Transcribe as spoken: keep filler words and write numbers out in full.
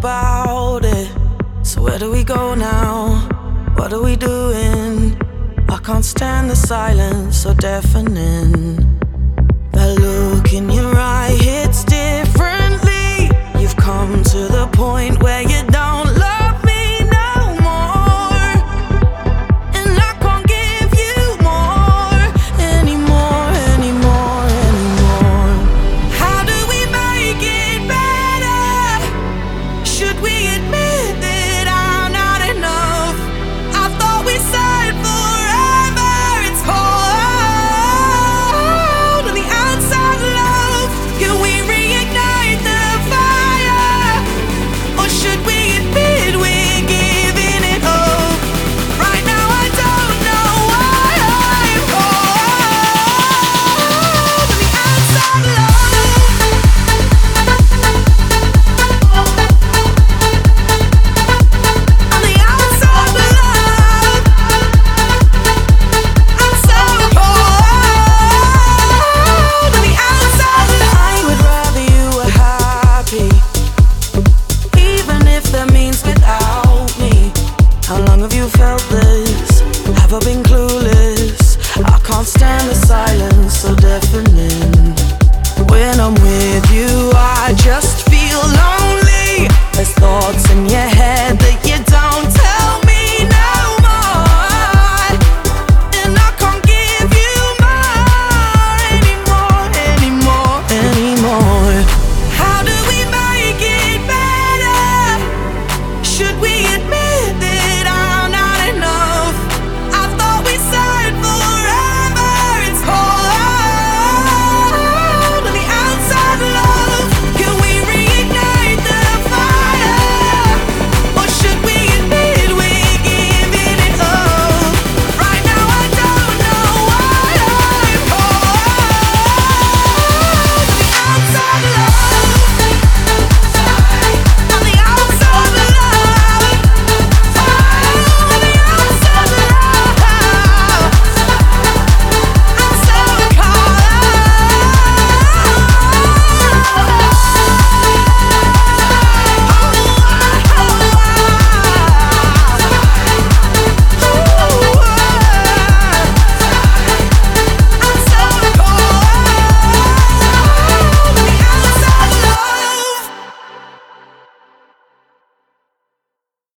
about it. So where do we go now? What are we doing? I can't stand the silence so deafening. That look in your eye hits differently. You've come to the point where